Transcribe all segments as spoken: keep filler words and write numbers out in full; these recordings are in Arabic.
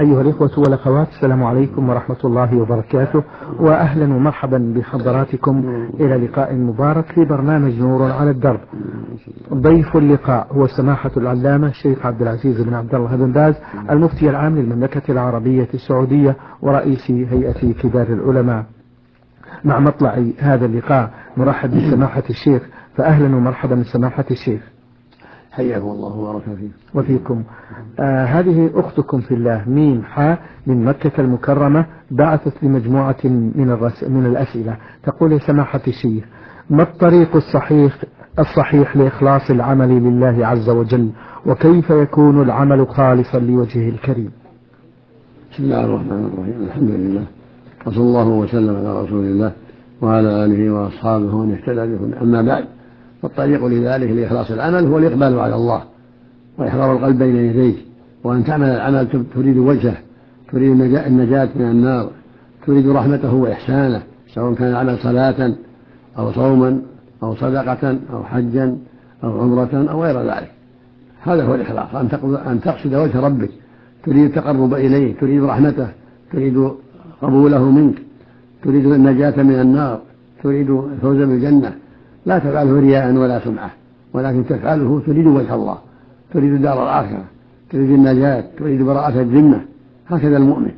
أيها الإخوة والأخوات، السلام عليكم ورحمة الله وبركاته، وأهلا ومرحبا بحضراتكم إلى لقاء مبارك في برنامج نور على الدرب. ضيف اللقاء هو سماحة العلامة الشيخ عبد العزيز بن عبد الله بن باز، المفتي العام للمملكة العربية السعودية ورئيس هيئة كبار العلماء. مع مطلع هذا اللقاء نرحب بسماحة الشيخ، فأهلا ومرحبا بسماحة الشيخ. حياكم الله وبارك فيكم. وفيكم. آه هذه أختكم في الله ميم حاء من مكة المكرمة بعثت لمجموعة من, الرس من الأسئلة. تقول يا سماحة الشيخ: ما الطريق الصحيح الصحيح لإخلاص العمل لله عز وجل، وكيف يكون العمل خالصا لوجهه الكريم؟ بسم الله الرحمن الرحيم. الحمد لله، وصلى الله وسلم على رسول الله وعلى آله وأصحابه ومن اهتدى بهداه. أما بعد، فالطريق لذلك لإخلاص العمل هو الإقبال على الله وإحضار القلب بين يديه، وأن تعمل العمل تريد وجهه، تريد النجاة من النار، تريد رحمته وإحسانه، سواء كان العمل صلاة أو صوما أو صدقة أو حجا أو عمرة أو غير ذلك. هذا هو الإخلاص، أن تقصد وجه ربك، تريد التقرب إليه، تريد رحمته، تريد قبوله منك، تريد النجاة من النار، تريد الفوز بالجنة. لا تفعله رياء ولا سمعة، ولكن تفعله تريد وجه الله، تريد دار الآخرة، تريد النجاة، تريد براءة الذمة. هكذا المؤمن.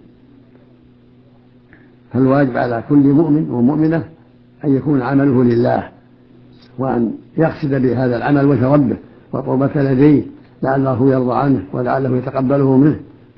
فالواجب على كل مؤمن ومؤمنة أن يكون عمله لله، وأن يقصد بهذا العمل وجه ربه وقربة لديه، لعله يرضى عنه ولعله يتقبله منه.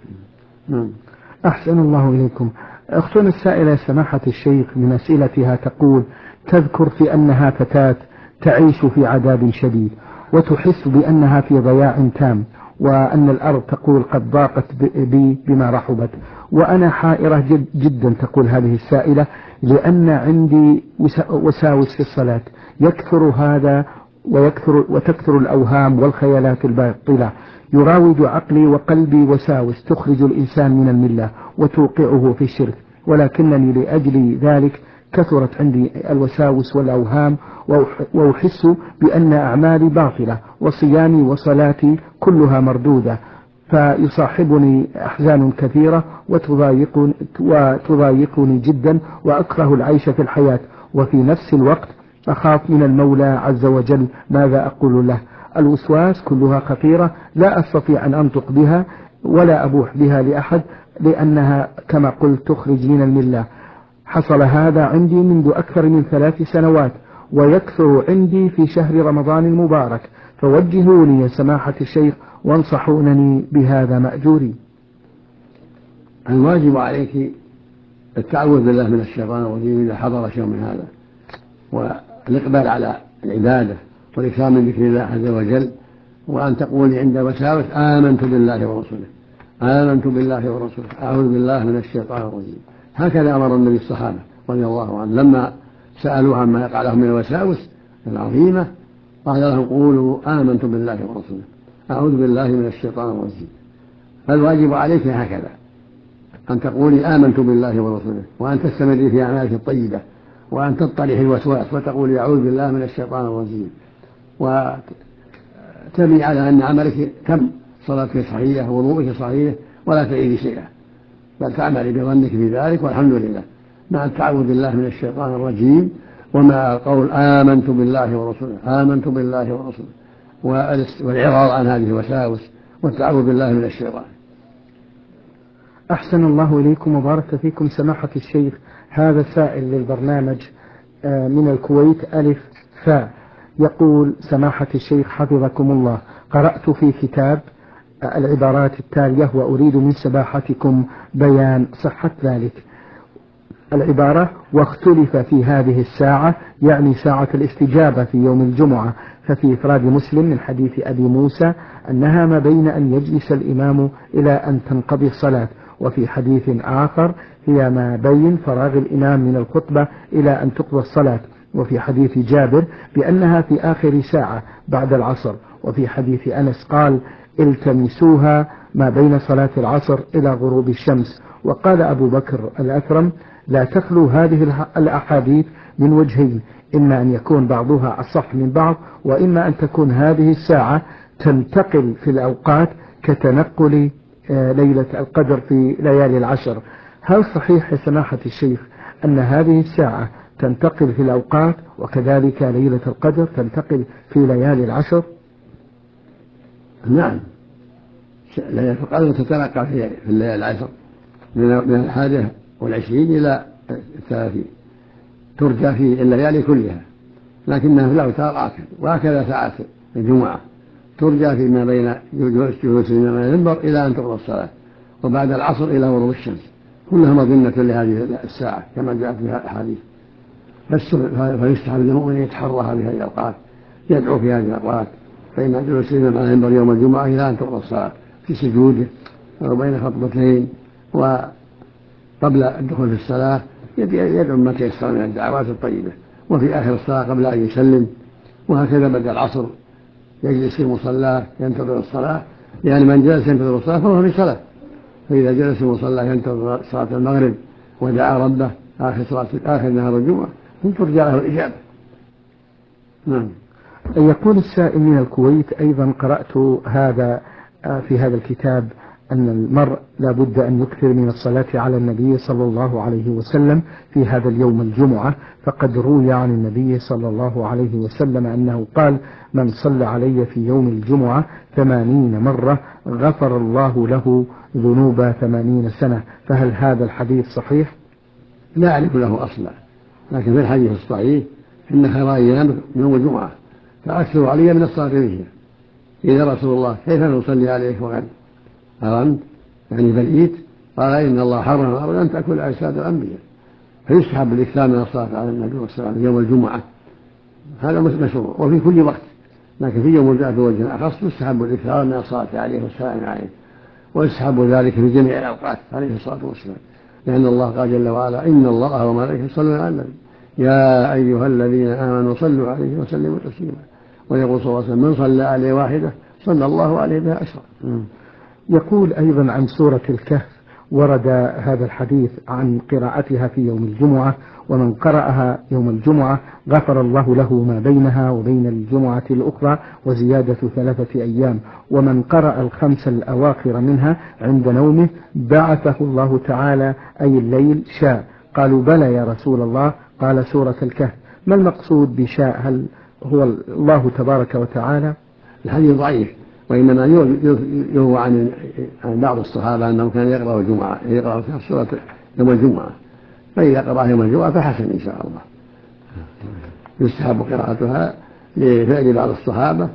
أحسن الله إليكم. أختنا السائلة سماحة الشيخ من أسئلتها تقول: تذكر في أنها فتاة تعيش في عذاب شديد، وتحس بأنها في ضياع تام، وأن الأرض تقول قد ضاقت بي بما رحبت، وأنا حائرة جد جدا. تقول هذه السائلة: لأن عندي وساوس في الصلاة، يكثر هذا ويكثر وتكثر الأوهام والخيالات الباطلة، يراود عقلي وقلبي وساوس تخرج الإنسان من الملة وتوقعه في الشرك، ولكنني لأجل ذلك كثرت عندي الوساوس والأوهام، وأحس بأن أعمالي باطلة وصيامي وصلاتي كلها مردودة، فيصاحبني أحزان كثيرة وتضايقني, وتضايقني جدا، وأكره العيش في الحياة، وفي نفس الوقت أخاف من المولى عز وجل. ماذا أقول له؟ الوسواس كلها خطيرة، لا أستطيع أن أنطق بها ولا أبوح بها لأحد، لأنها كما قلت تخرج من الملة. حصل هذا عندي منذ أكثر من ثلاث سنوات، ويكثر عندي في شهر رمضان المبارك، فوجهوني يا سماحة الشيخ وانصحونني بهذا مأجوري. الواجب عليك التعوذ بالله من الشيطان الرجيم إذا حضر شيء من هذا، والإقبال على العبادة والإكثار من ذكر الله عز وجل، وأن تقولي عند وساوس: آمنت بالله ورسوله، آمنت بالله ورسوله، أعوذ بالله من الشيطان الرجيم. هكذا أمر النبي الصحابة رضي الله عنه لما سألوه عما يقع لهم من الوساوس العظيمة، قال لهم: قولوا آمنت بالله ورسوله، أعوذ بالله من الشيطان الرجيم. فالواجب عليك هكذا، أن تقولي آمنت بالله ورسوله، وأن تستمري في أعمالك الطيبة، وأن تطرح الوسواس وتقولي أعوذ بالله من الشيطان الرجيم، وتبني على أن عملك تم، صلاتك صحيحة ووضوءك صحيح، ولا تعيدي شيئا، بل تعملي بظنك في ذلك، والحمد لله، مع التعوذ بالله من الشيطان الرجيم، ومع القول آمنت بالله ورسوله، آمنت بالله ورسوله، والإعراض عن هذه الوساوس والتعوذ بالله من الشيطان. أحسن الله إليكم وبارك فيكم سماحة الشيخ. هذا سائل للبرنامج من الكويت ألف فاء، يقول: سماحة الشيخ حفظكم الله، قرأت في كتاب العبارات التالية وأريد من سماحتكم بيان صحة ذلك. العبارة: واختلف في هذه الساعة، يعني ساعة الاستجابة في يوم الجمعة، ففي إفراد مسلم من حديث أبي موسى أنها ما بين أن يجلس الإمام إلى أن تنقضي الصلاة، وفي حديث آخر هي ما بين فراغ الإمام من الخطبة إلى أن تقضى الصلاة، وفي حديث جابر بأنها في آخر ساعة بعد العصر، وفي حديث أنس قال: التمسوها ما بين صلاة العصر إلى غروب الشمس. وقال أبو بكر الأكرم: لا تخلو هذه الأحاديث من وجهين، إما أن يكون بعضها أصح من بعض، وإما أن تكون هذه الساعة تنتقل في الأوقات كتنقل ليلة القدر في ليالي العشر، هل صحيح يا سماحة الشيخ أن هذه الساعة تنتقل في الأوقات وكذلك ليلة القدر تنتقل في ليالي العشر؟ نعم، ليلة القدر تتنقل في الليالي العشر من الحادية والعشرين إلى الثلاثين، ترجى في الليالي كلها، لكنها في الأوتار آكل، وهكذا ساعة الجمعة ترجى فيما بين جلوس الإمام المنبر إلى أن تقضى الصلاة، وبعد العصر إلى غروب الشمس، كلها مظنة لهذه الساعة كما جاءت فيها الأحاديث. فيستحب للمؤمن يتحرى هذه الأوقات، يدعو في هذه الأوقات بين جلوس الإمام على المنبر يوم الجمعة إلى أن تقضى الصلاة في سجوده أو بين خطبتين وقبل الدخول في الصلاة يدعو ما تيسر من الدعوات الطيبة، وفي آخر الصلاة قبل أن يسلم، وهكذا بعد العصر يجلس في مصلاه ينتظر الصلاة، يعني من جلس ينتظر الصلاة فهو في صلاة، فإذا جلس في مصلاه ينتظر صلاة المغرب ودعا ربه آخر صلاة آخر نهار الجمعة ترجى له الإجابة. نعم. يقول السائل من الكويت أيضا: قرأت هذا في هذا الكتاب أن المرء لا بد أن يكثر من الصلاة على النبي صلى الله عليه وسلم في هذا اليوم الجمعة، فقد روي عن النبي صلى الله عليه وسلم أنه قال: من صلى علي في يوم الجمعة ثمانين مرة غفر الله له ذنوب ثمانين سنة، فهل هذا الحديث صحيح؟ لا أعرف له أصلا، لكن في الحديث الصحيح إن خير أيام يوم الجمعة فأكثر علي من الصلاة فيها. إذا رسول الله كيف نصلي عليك وقد أرمت يعني بليت؟ قال: إن الله حرم أرض أن تأكل أجساد الأنبياء، فيستحب الإكثار من الصلاة على النبي والسلام يوم الجمعة، هذا مشروع، وفي كل وقت، لكن في يوم الجمعة وجه أخص يستحب الإكثار من الصلاة عليه والسلام عليه، ويستحب ذلك في جميع الأوقات عليه الصلاة والسلام، لأن الله قال جل وعلا: إن الله وملائكته يصلون على النبي يا أيها الذين آمنوا صلوا عليه وسلموا تسليما، ويقول صلى الله عليه وسلم: من صلى عليه واحدة صلى الله عليه بها عشرا. يقول أيضا عن سورة الكهف: ورد هذا الحديث عن قراءتها في يوم الجمعة، ومن قرأها يوم الجمعة غفر الله له ما بينها وبين الجمعة الأخرى وزيادة ثلاثة أيام، ومن قرأ الخمس الأواخر منها عند نومه بعثه الله تعالى أي الليل شاء. قالوا: بلى يا رسول الله. قال: سورة الكهف. ما المقصود بشاء؟ هل هو الله تبارك وتعالى؟ الحديث ضعيف، وإنما يروى عن بعض الصحابة أنه كان يقرأ الجمعة يقرأ سورة يوم الجمعة، فإذا قرأ يوم الجمعة فحسن إن شاء الله، يستحب قراءتها لفعل بعض الصحابة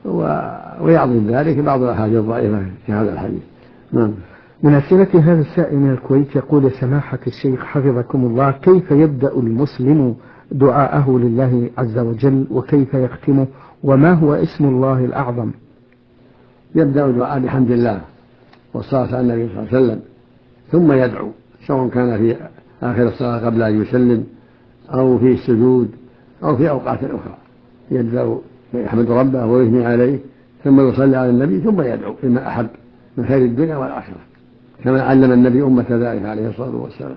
ويعظم ذلك بعض الأحاديث الضعيفة في هذا الحديث. نعم. من أسئلة هذا السائل من الكويت يقول: سماحة الشيخ حفظكم الله، كيف يبدأ المسلم دعاءه لله عز وجل وكيف يختمه، وما هو اسم الله الأعظم؟ يبدأ الدعاء بحمد الله والصلاة على النبي صلى الله عليه وسلم، ثم يدعو، سواء كان في آخر الصلاة قبل أن يسلم أو في السجود أو في أوقات أخرى، يبدأ يحمد ربه ويثني عليه، ثم يصلي على النبي، ثم يدعو بما أحب من خير الدنيا والآخرة، كما علم النبي أمة ذلك عليه الصلاة والسلام.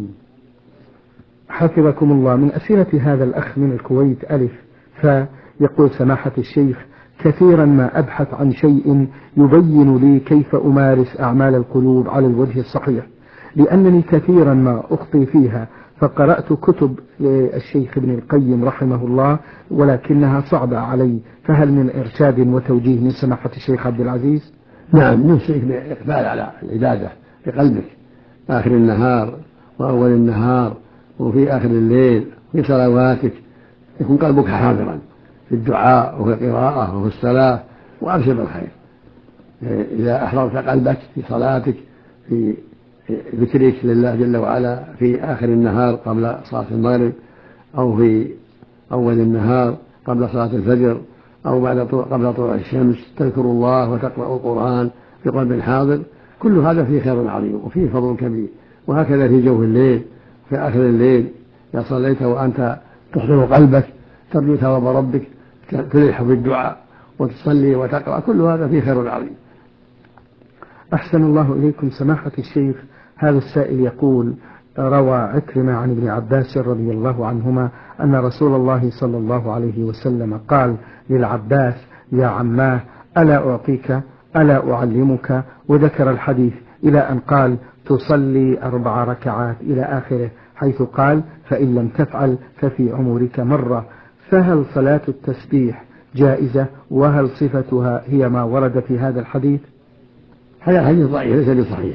حفظكم الله. من أسئلة هذا الأخ من الكويت ألف فيقول: سماحة الشيخ، كثيرا ما أبحث عن شيء يبين لي كيف أمارس أعمال القلوب على الوجه الصحيح، لأنني كثيرا ما أخطي فيها، فقرأت كتب للشيخ ابن القيم رحمه الله ولكنها صعبة علي، فهل من إرشاد وتوجيه من سماحة الشيخ عبد العزيز؟ نعم، نوصيك بالإقبال على العبادة بقلبك آخر النهار وأول النهار وفي آخر الليل في صلواتك، يكون قلبك حاضرا في الدعاء وفي القراءة وفي الصلاة، وأبشر بالخير. إذا أحضرت قلبك في صلاتك في ذكرك لله جل وعلا في آخر النهار قبل صلاة المغرب، أو في أول النهار قبل صلاة الفجر، أو بعد قبل طلوع الشمس تذكر الله وتقرأ القرآن بقلب حاضر، كل هذا فيه خير عظيم وفيه فضل كبير. وهكذا في جوف الليل في آخر الليل إذا صليت وأنت تحضر قلبك ترجو ثواب ربك تلح بالدعاء وتصلي وتقرأ، كل هذا فيه خير عظيم. أحسن الله إليكم سماحة الشيخ. هذا السائل يقول: روى عكرمة عن ابن عباس رضي الله عنهما أن رسول الله صلى الله عليه وسلم قال للعباس: يا عماه، ألا أعطيك ألا أعلمك، وذكر الحديث إلى أن قال تصلي أربع ركعات إلى آخره، حيث قال فإن لم تفعل ففي عمرك مرة. فهل صلاة التسبيح جائزة؟ وهل صفتها هي ما ورد في هذا الحديث؟ هذا الحديث ضعيف ليس بصحيح.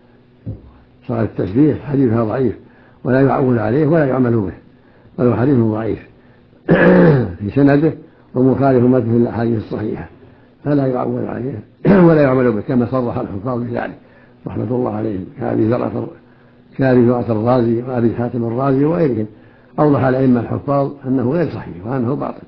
صلاة التسبيح حديثها ضعيف ولا يعول عليه ولا يعمل به، ولو حديث ضعيف في سنده ومخالف مثل الأحاديث الصحيحة فلا يعول عليه ولا يعمل به، كما صرح الحفاظ بذلك رحمة الله عليهم كأبي زرعة الرازي وأبي حاتم الرازي وغيرهم. أوضح الأئمة الحفاظ أنه غير صحيح وأنه باطل.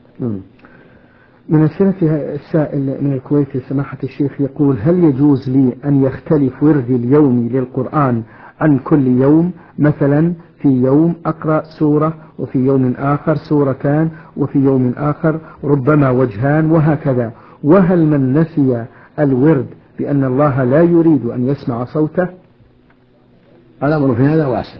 من أسئلة السائل من الكويت سماحة الشيخ يقول هل يجوز لي أن يختلف وردي اليومي للقرآن عن كل يوم؟ مثلا في يوم أقرأ سورة وفي يوم آخر سورتان وفي يوم آخر ربما وجهان وهكذا. وهل من نسي الورد بأن الله لا يريد أن يسمع صوته؟ الأمر في هذا واسع.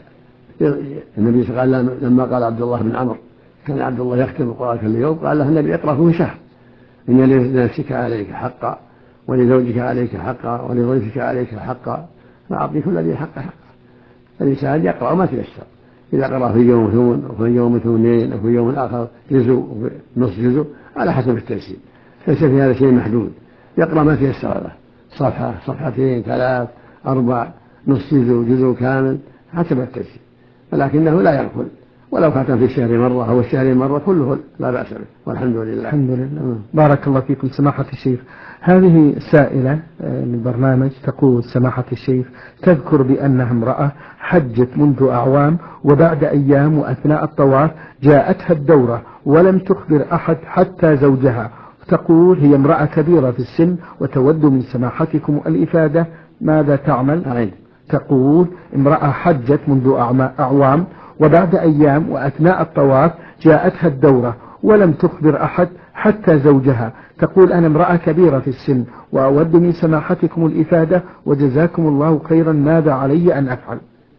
النبي صلى الله عليه وسلم لما قال عبد الله بن عمرو كان عبد الله يختم القرآن كل يوم قال له النبي اقرأ فيه شهر، إن لنفسك عليك حقا ولزوجك عليك حقا ولضيفك عليك حقا فأعطي كل ذي حق حقا. الإنسان يقرأ ما تيسر، إذا قرأ في يوم ثمن وفي يوم ثمنين وفي يوم آخر جزء ونصف جزء على حسب التيسير، ليس في هذا شيء محدود، يقرأ ما تيسر له، صفحة صفحتين ثلاث أربع نصف جزء جزء كامل حسب التيسير، ولكنه لا يغفل ولو ختم في الشهر مرة أو الشهر مرة كله لا بأس به والحمد لله. الحمد لله. بارك الله فيكم سماحة الشيخ. هذه سائلة من البرنامج تقول سماحة الشيخ تذكر بأنها امرأة حجت منذ أعوام وبعد أيام وأثناء الطواف جاءتها الدورة ولم تخبر أحد حتى زوجها، تقول هي امرأة كبيرة في السن وتود من سماحتكم الإفادة ماذا تعمل؟ عين. تقول امرأة حجت منذ أعوام وبعد أيام وأثناء الطواف جاءتها الدورة ولم تخبر أحد حتى زوجها، تقول أنا امرأة كبيرة في السن وأود من سماحتكم الإفادة وجزاكم الله خيرا ماذا علي أن أفعل؟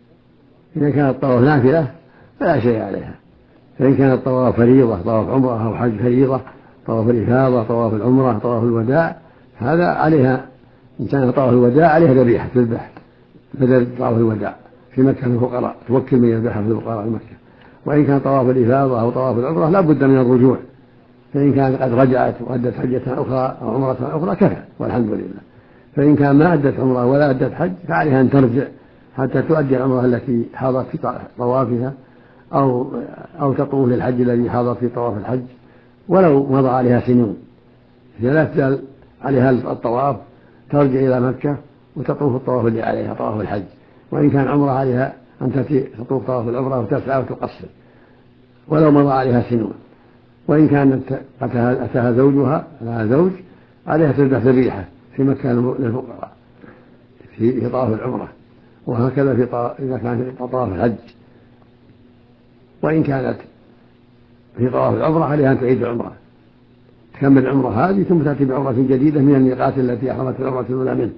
إذا كان الطواف نافلة فلا شيء عليها، فإن كان الطواف فريضة طواف عمرة أو حج فريضة طواف الإفاضة طواف العمرة طواف الوداع هذا عليها، إن كان طواف الوداع عليها ذبيحة تذبح بدل طواف الوداع في مكة الفقراء توكل من يذبحها في الفقراء مكة. وإن كان طواف الإفاضة أو طواف العمرة لا بد من الرجوع، فإن كانت قد رجعت وأدت حجة أخرى أو عمرة أخرى كفى والحمد لله. فإن كان ما أدت عمرة ولا أدت حج فعليها أن ترجع حتى تؤدي العمرة التي حاضت في طوافها أو أو تطوف للحج الذي حاضت في طواف الحج ولو مضى عليها سنين، لا تزال عليها الطواف ترجع إلى مكة وتطوف الطواف اللي عليها طواف الحج. وإن كان عمرة عليها أن تأتي تطوف طواف العمرة وتسعى وتقصر ولو مضى عليها سنون. وإن كانت أتاها زوجها لها زوج عليها تذبح ذبيحة في مكان للفقراء في طواف العمرة، وهكذا في طواف إذا كان في طواف الحج. وإن كانت في طواف العمرة عليها أن تعيد العمرة تكمل العمرة هذه ثم تأتي بعمرة جديدة من الميقات التي أحرمت العمرة الأولى منه.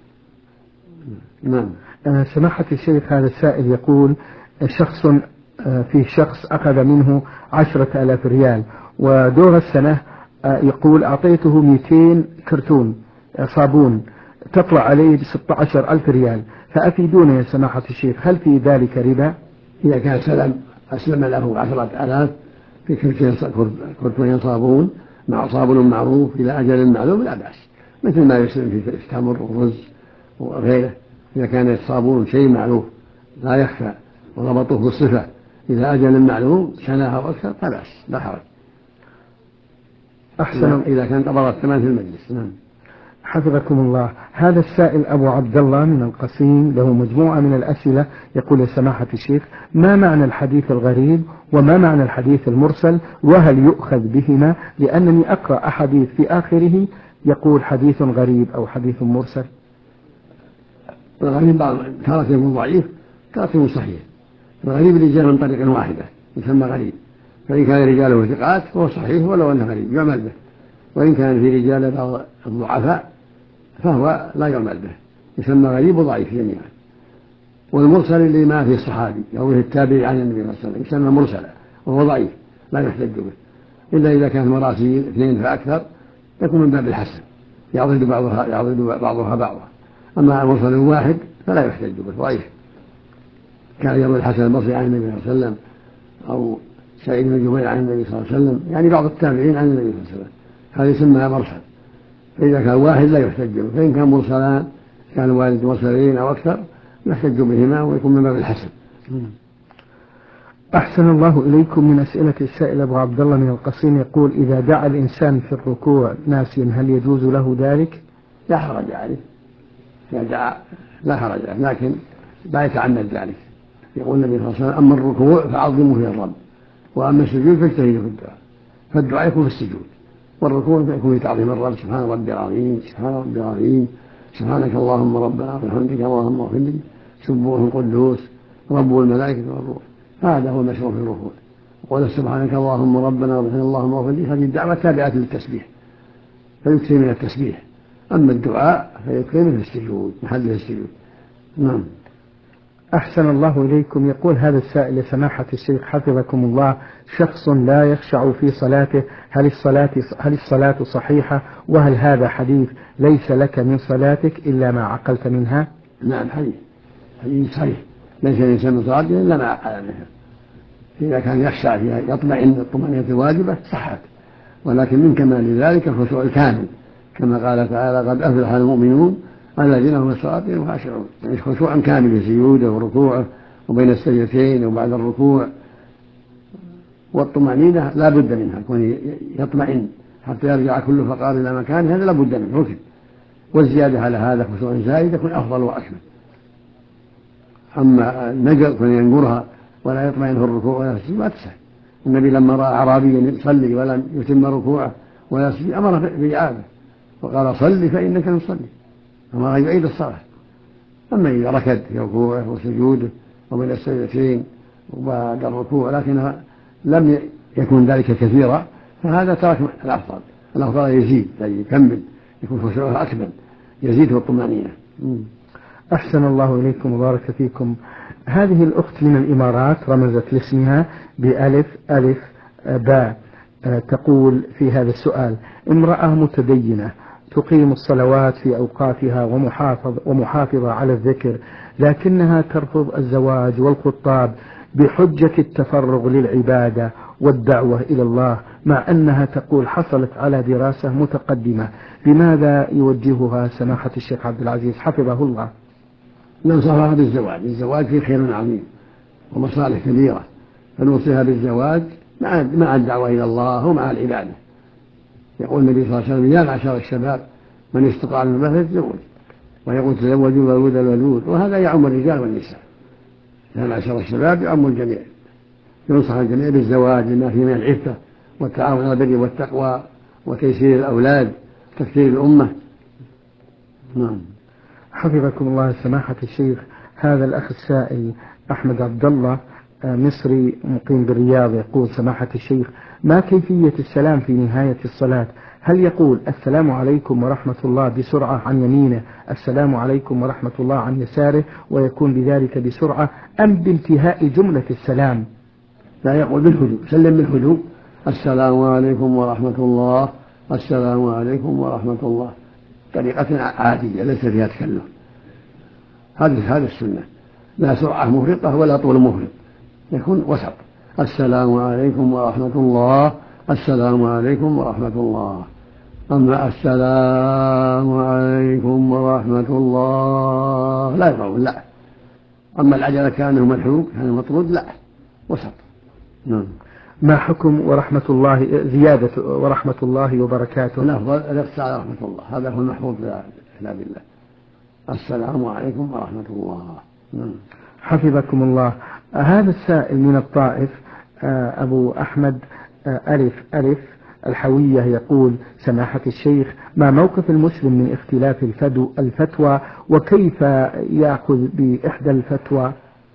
نعم. سماحة الشيخ هذا السائل يقول شخص في شخص أخذ منه عشرة آلاف ريال ودور السنة يقول أعطيته مئتين كرتون صابون تطلع عليه بستة عشر ألف ريال، فأفيدونا يا سماحة الشيخ هل في ذلك ربا؟ إذا كان سلم أسلم له عشرة آلاف في كرتون صابون مع صابون معروف إلى أجل معلوم لا بأس، مثل ما يسلم في التمر والرز وغيره. إذا كان الصابون شيء معروف لا يخفى وربطوه بالصفة إلى أجل معلوم سنة أو أكثر لا بأس لا حرج. أحسن إذا كان قبض الثمن في المجلس. نعم. حفظكم الله. هذا السائل أبو عبد الله من القصيم له مجموعة من الأسئلة يقول يا سماحة الشيخ ما معنى الحديث الغريب وما معنى الحديث المرسل وهل يؤخذ بهما؟ لأنني أقرأ أحاديث في آخره يقول حديث غريب أو حديث مرسل. الغريب بعض تارة يكون ضعيف تارة يكون صحيح. الغريب اللي جاء من طريق واحدة يسمى غريب، فإن كان رجاله ثقات فهو صحيح ولو أنه غريب يعمل به، وإن كان في رجال بعض الضعفاء فهو لا يعمل به يسمى غريب وضعيف جميعا. والمرسل اللي ما فيه الصحابي أو فيه التابعي عن النبي صلى الله عليه وسلم يسمى مرسلا وهو ضعيف لا يحتج به، إلا إذا كانت مراسيل اثنين فأكثر يكون من باب الحسن، يعضد بعضها يعضد بعضها بعضا. أما مرسل واحد فلا يحتج به ضعيف، كان يروي الحسن البصري عن النبي صلى الله عليه وسلم أو سعيد بن جبير عن النبي صلى الله عليه وسلم، يعني بعض التابعين عن النبي صلى الله عليه وسلم، هذا يسمى مرسل. فإذا كان واحد لا يحتج به، فإن كان مرسلان كان والد مرسلين أو أكثر يحتج بهما ويكون من باب الحسن. أحسن الله إليكم. من أسئلة السائل أبو عبد الله من القصيم يقول: إذا دعا الإنسان في الركوع ناسيا هل يجوز له ذلك؟ لا حرج عليه، إذا دعا لا حرج عليه، لكن لا يتعمد ذلك. يقول النبي صلى الله عليه وسلم: أما الركوع فعظموا فيه الرب، وأما السجود فاجتهدوا في الدعاء. فالدعاء يكون في السجود، والركوع يكون في تعظيم الرب: سبحان ربي العظيم، سبحان ربي العظيم، سبحانك اللهم ربنا وبحمدك اللهم اغفر لي، سبوح قدوس رب الملائكة والروح. هذا هو المشروع في الركوع. وقال: سبحانك اللهم ربنا وبحمدك اللهم اغفر لي، هذه الدعوة تابعة للتسبيح فيكثر من التسبيح. أما الدعاء فيكثر من السجود، محل السجود. نعم. أحسن الله إليكم. يقول هذا السائل: سماحة الشيخ حفظكم الله، شخص لا يخشع في صلاته، هل الصلاة هل الصلاة صحيحة؟ وهل هذا حديث ليس لك من صلاتك إلا ما عقلت منها؟ نعم، حديث حديث صحيح، ليس الإنسان من صلاته إلا ما عقل منها. إذا كان يخشع فيها يطمئن الطمأنينة الواجبة صحت، ولكن من كمال ذلك الخشوع الكامل، كما قال تعالى: قد أفلح المؤمنون الذين هم في صلاتهم خاشعون. يعني خشوع كامل في سجوده وركوعه وبين السجدتين وبعد الركوع. والطمأنينة لا بد منها، يكون يطمئن حتى يرجع كل فقار إلى مكانه، هذا لا بد منه ركن. والزيادة على هذا خشوع زائد يكون أفضل وأكمل. أما النجر يكون ينقرها ولا يطمئن في الركوع ولا السجود ما تسهل. النبي لما رأى أعرابيا يصلي ولم يتم ركوعه ولا يسجد أمره بإعادة وقال: صلي فإنك لم تصلي، أمره يعيد الصلاة. أما إذا ركض في ركوعه وسجوده وبين السجدتين وبعد الركوع لكن لم يكن ذلك كثيرا فهذا ترك الأفضل. الأفضل يزيد، يعني يكمل، يكون خشوعه أكمل، يزيد في الطمأنينة. أحسن الله إليكم وبارك فيكم. هذه الأخت من الإمارات رمزت لاسمها بألف ألف باء، تقول في هذا السؤال: امرأة متدينة تقيم الصلوات في أوقاتها ومحافظ ومحافظة على الذكر، لكنها ترفض الزواج والخطاب بحجة التفرغ للعبادة والدعوة إلى الله، مع أنها تقول حصلت على دراسة متقدمة. بماذا يوجهها سماحة الشيخ عبد العزيز حفظه الله؟ ننصحها بالزواج. الزواج فيه خير عظيم ومصالح كبيرة، فنوصيها بالزواج مع الدعوة إلى الله ومع العبادة. يقول النبي صلى الله عليه وسلم: يا معشر الشباب من استطاع منكم فليتزوج، ويقول: تزوجوا الولود الولود، وهذا يعم الرجال والنساء. يا معشر الشباب يعم الجميع. ينصح الجميع بالزواج لما فيه من العفة والتعاون على البر والتقوى وتيسير الأولاد وتكثير الأمة. نعم. حفظكم الله سماحة الشيخ. هذا الأخ السائل أحمد عبد الله مصري مقيم بالرياض يقول: سماحة الشيخ، ما كيفية السلام في نهاية الصلاة؟ هل يقول السلام عليكم ورحمة الله بسرعة عن يمينه، السلام عليكم ورحمة الله عن يساره، ويكون بذلك بسرعة، أم بانتهاء جملة السلام؟ لا، يقول بالهدوء، سلم بالهدوء: السلام عليكم ورحمة الله، السلام عليكم ورحمة الله، طريقة عادية ليس فيها تكلف. هذه هذه السنة، لا سرعة مفرطة ولا طول مفرط، يكون وسط: السلام عليكم ورحمة الله، السلام عليكم ورحمة الله. أما السلام عليكم ورحمة الله لا يطول، لا. أما العجلة كأنه ملحوق كان مطرود، لا، وسط. نعم. ما حكم ورحمة الله زيادة ورحمة الله وبركاته؟ الأفضل الاقتصار على رحمة الله، هذا هو المحفوظ في كتاب الله: السلام عليكم ورحمة الله. نعم. حفظكم الله. هذا السائل من الطائف أبو أحمد ألف ألف الحوية يقول: سماحة الشيخ، ما موقف المسلم من اختلاف الفتوى، وكيف يأخذ بإحدى الفتوى؟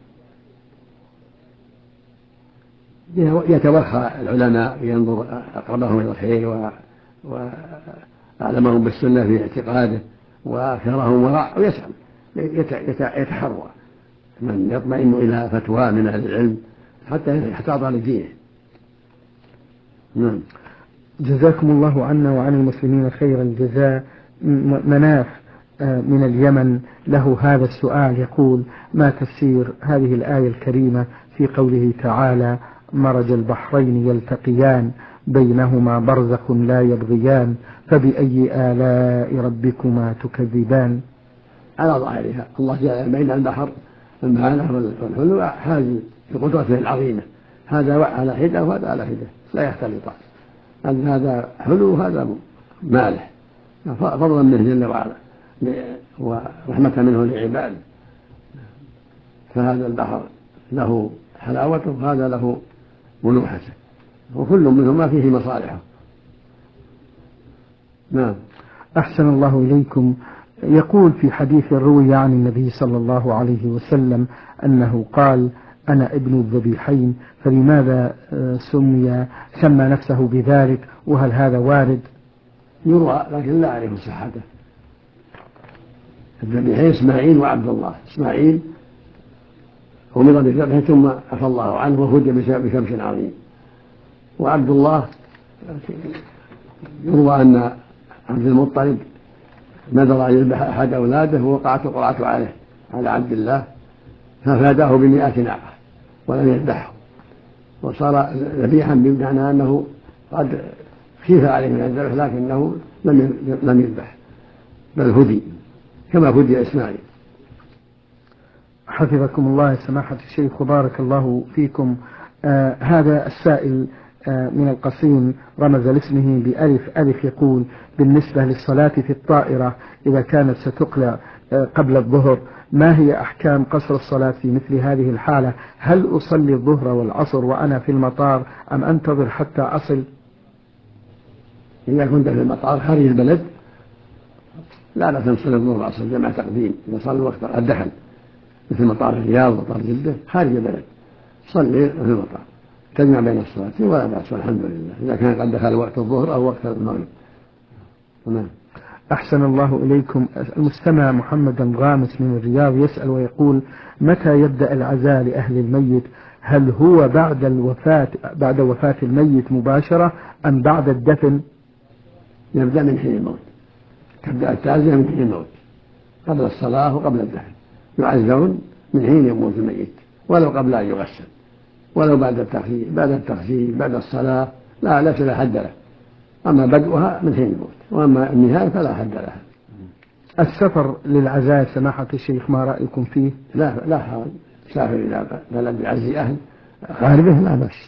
يتوخى العلماء ينظر أقربهم إلى الخير وأعلمهم بالسنة في اعتقاده وأكثرهم وراء، ويسأل يتحرى من يطمئن إلى فتوى من أهل العلم حتى يحتاط لدينه. نعم. جزاكم الله عنا وعن المسلمين خير الجزاء. مناف من اليمن له هذا السؤال، يقول: ما تفسير هذه الآية الكريمة في قوله تعالى: مرج البحرين يلتقيان بينهما برزخ لا يبغيان فبأي آلاء ربكما تكذبان؟ على ظاهرها الله جعل بين البحر المعاناة والحلو هذه بقدرته العظيمة، هذا على حدة وهذا على حدة لا يختلطان، أن هذا حلو وهذا مالح، فضلا منه جل وعلا ورحمة منه لعباده. فهذا البحر له حلاوته وهذا له ملوحته، وكل منهما فيه مصالحه. نعم. أحسن الله إليكم. يقول في حديث روي عن النبي صلى الله عليه وسلم أنه قال: أنا ابن الذبيحين، فلماذا سمي سمى نفسه بذلك؟ وهل هذا وارد؟ يروى لكن لا أعرف صحته. الذبيحين إسماعيل وعبد الله. إسماعيل أمر بالذبح ثم عفى الله عنه وهدي بكبش عظيم، وعبد الله يروى أن عبد المطلب نذر أن يذبح أحد أولاده ووقعت القرعة عليه على عبد الله ففاداه بمئة ناقة ولم يذبحه، وصار ذبيحا بمعنى أنه قد خيف عليه من الذبح لكنه لم يذبح بل هدي كما هدي إسماعيل. حفظكم الله سماحة الشيخ وبارك الله فيكم. آه هذا السائل آه من القصيم رمز لاسمه بألف ألف، يقول: بالنسبة للصلاة في الطائرة إذا كانت ستقلع آه قبل الظهر، ما هي أحكام قصر الصلاة في مثل هذه الحالة؟ هل أصلي الظهر والعصر وأنا في المطار أم أنتظر حتى أصل؟ إذا كنت في المطار خارج البلد لا بأس أن تصلي الظهر والعصر جمع تقديم، إذا صلى الوقت قد دخل مثل مطار الرياض ومطار جدة خارج البلد صلي في المطار تجمع بين الصلاة ولا بأس والحمد لله، إذا كان قد دخل وقت الظهر أو وقت المغرب. تمام. أحسن الله إليكم. المستمع محمد غامس من الرياض يسأل ويقول: متى يبدأ العزاء لأهل الميت؟ هل هو بعد الوفاة بعد وفاة الميت مباشرة أم بعد الدفن؟ يبدأ من حين الموت، تبدأ التعزية من حين الموت قبل الصلاة وقبل الدفن، يعزون من حين يموت الميت ولو قبل أن يغسل، ولو بعد التغسيل بعد التغسيل بعد الصلاة لا لا لا حد له، أما بدءها من حين الموت وأما النهاية فلا حد لها. السفر للعزاء سماحة الشيخ ما رأيكم فيه؟ لا لا حرج، سافر إلى بلد يعزي أهل أقاربه لا بأس،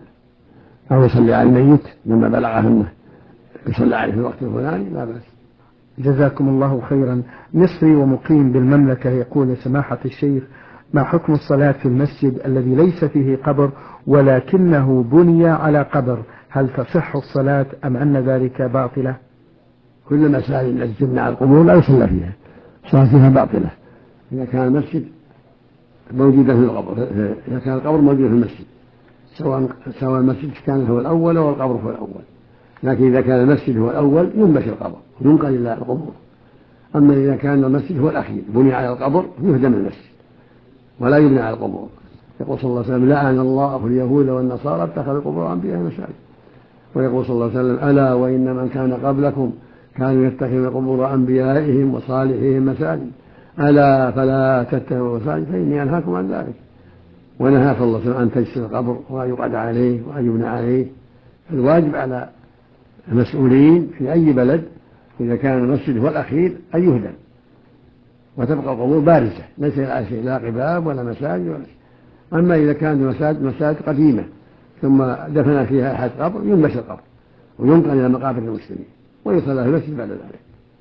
أو يصلي على الميت لما بلغ أنه يصلى عليه في الوقت الفلاني لا بأس. جزاكم الله خيرا. مصري ومقيم بالمملكة يقول: سماحة الشيخ، ما حكم الصلاة في المسجد الذي ليس فيه قبر ولكنه بني على قبر؟ هل تصح الصلاة أم أن ذلك باطلة؟ كل المساجد التي تبنى على القبور لا يصلى فيها، الصلاة فيها باطلة إذا كان المسجد موجودا في القبر، إذا كان القبر موجود في المسجد سواء سواء المسجد كان هو الأول أو القبر هو الأول، لكن إذا كان المسجد هو الأول ينبش القبر وينقل إلى القبور. أما إذا كان المسجد هو الأخير بني على القبر يهدم المسجد ولا يبنى على القبور. يقول صلى الله عليه وسلم: لعن الله اليهود والنصارى اتخذوا قبور أنبياء مساجد. ويقول صلى الله عليه وسلم: ألا وإن من كان قبلكم كانوا يتخذون قبور أنبيائهم وصالحهم مساجد، ألا فلا تتخذوا مساجد فإني أنهاكم عن ذلك. ونهى صلى الله عليه وسلم أن تجسر القبر وأن يقعد عليه وأن يبنى عليه. الواجب على المسؤولين في أي بلد إذا كان المسجد هو الأخير أن يهدم وتبقى القبور بارزة ليس لها شيء، لا قباب ولا مساجد ولا شيء. أما إذا كانت مساجد مساجد قديمة ثم دفن فيها أحد قبر ينبش القبر وينقل إلى مقابر المسلمين ويصلى في المسجد بعد ذلك.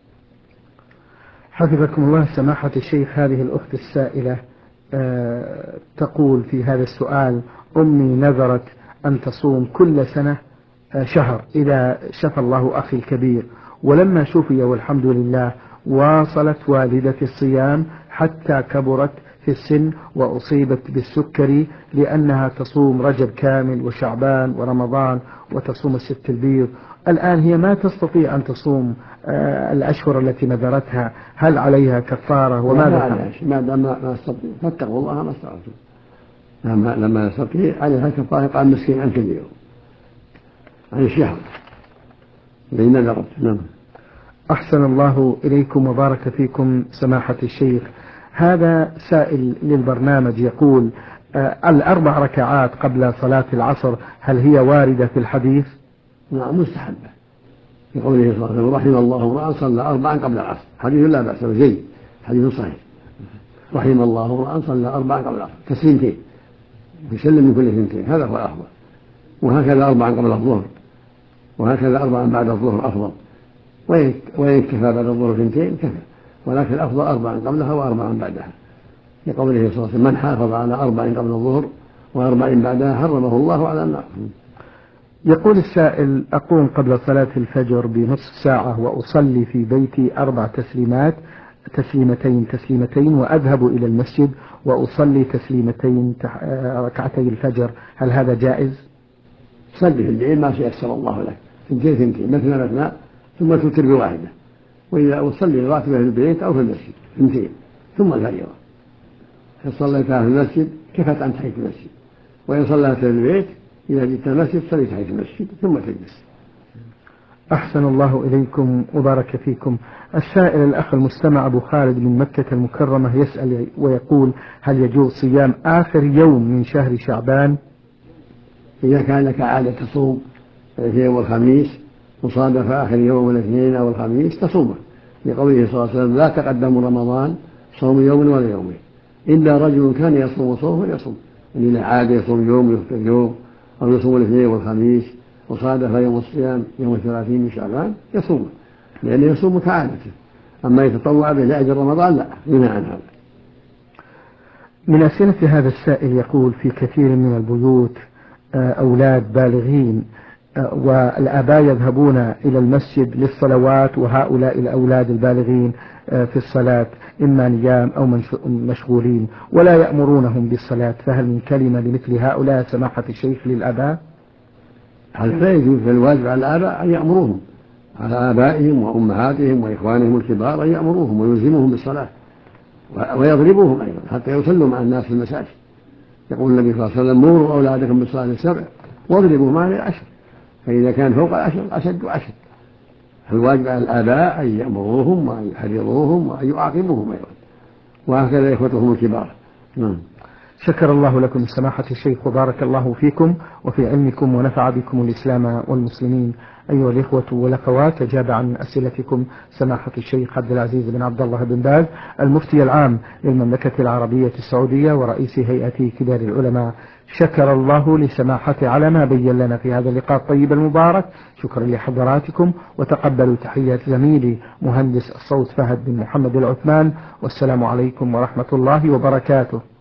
حفظكم الله سماحة الشيخ. هذه الأخت السائلة أه تقول في هذا السؤال: أمي نذرت أن تصوم كل سنة شهر إذا شفى الله أخي الكبير، ولما شفي والحمد لله واصلت والدتي الصيام حتى كبرت في السن وأصيبت بالسكري لأنها تصوم رجب كامل وشعبان ورمضان وتصوم الست البيض. الآن هي ما تستطيع أن تصوم آه الأشهر التي نذرتها، هل عليها كفارة وماذا تفعل؟ ما دام ما استطيع فاتقوا الله ما استطعتم. لما لما يستطيع عليها كفارة يطعم مسكين عن كل يوم عن الشهر بين نذرت. نعم. أحسن الله إليكم وبارك فيكم سماحة الشيخ. هذا سائل للبرنامج يقول آه الأربع ركعات قبل صلاة العصر هل هي واردة في الحديث؟ نعم مستحبة، في قوله صلى الله عليه وسلم رحم الله امرأ صلى أربعا قبل العصر، حديث لا بأس به جيد، حديث صحيح. رحم الله امرأ صلى أربعا قبل العصر تسليمتين، يسلم من كل ثنتين، هذا هو الأفضل. وهكذا أربعا قبل الظهر، وهكذا أربعا بعد الظهر أفضل، وإن كفى بعد الظهر ثنتين كفى، ولكن الأفضل أربعا قبلها وأربعا بعدها، لقوله صلى الله عليه وسلم من حافظ على أربع قبل الظهر وأربع بعدها حرمه الله على النار. يقول السائل أقوم قبل صلاة الفجر بنصف ساعة وأصلي في بيتي أربع تسليمات تسليمتين تسليمتين وأذهب إلى المسجد وأصلي تسليمتين ركعتي الفجر، هل هذا جائز؟ صلي في الليل ما يسر الله لك، ثنتين ثنتين مثنى مثنى ثم توتر بواحدة، وإذا أصلي الراتبة في البيت أو في المسجد ثنتين ثم الفريضة، إن صليتها في المسجد كفت عن تحية المسجد، وإن صليتها في البيت إذا جئت المسجد صلي تحية المسجد ثم تجلس. أحسن الله إليكم وبارك فيكم. السائل الأخ المستمع أبو خالد من مكة المكرمة يسأل ويقول هل يجوز صيام آخر يوم من شهر شعبان؟ إذا كان لك عادة تصوم الاثنين والخميس وصادف آخر يوم الاثنين أو الخميس تصومه، لقوله صلى الله عليه وسلم لا تقدموا رمضان صوم يوم ولا يومين إلا رجل كان يصوم صوم فليصوم، إن له عادة يصوم يوم ويفطر يوم أو يصوم الاثنين والخميس وصادف يوم الصيام يوم الثلاثين من شعبان يصومه، لأنه يصوم كعادته. أما يتطوع به لأجل رمضان لا، ينهى عن هذا. من أسئلة هذا السائل يقول في كثير من البيوت أولاد بالغين والآباء يذهبون إلى المسجد للصلوات، وهؤلاء الأولاد البالغين في الصلاة إما نيام أو مشغولين ولا يأمرونهم بالصلاة، فهل من كلمة لمثل هؤلاء سماحة الشيخ للآباء؟ هذا لا يجوز، فالواجب على الآباء أن يأمروهم، على آبائهم وأمهاتهم وإخوانهم الكبار أن يأمروهم ويلزموهم بالصلاة ويضربوهم أيضا حتى يصلوا مع الناس في المساجد. يقول النبي صلى الله عليه وسلم مروا أولادكم بالصلاة السبع واضربوا مع العشر، فإذا كان فوق العشر أشد وأشد. فالواجب على الآباء أن يأمروهم وأن يحرضوهم وأن يعاقبوهم أيضا، وهكذا إخوتهم الكبار. نعم. شكر الله لكم سماحة الشيخ وبارك الله فيكم وفي علمكم ونفع بكم الإسلام والمسلمين. أيها الإخوة والأخوات، أجاب عن أسئلتكم سماحة الشيخ عبد العزيز بن عبد الله بن باز المفتي العام للمملكة العربية السعودية ورئيس هيئة كبار العلماء. شكر الله لسماحته على ما بين لنا في هذا اللقاء الطيب المبارك. شكرا لحضراتكم، وتقبلوا تحية زميلي مهندس الصوت فهد بن محمد العثمان، والسلام عليكم ورحمة الله وبركاته.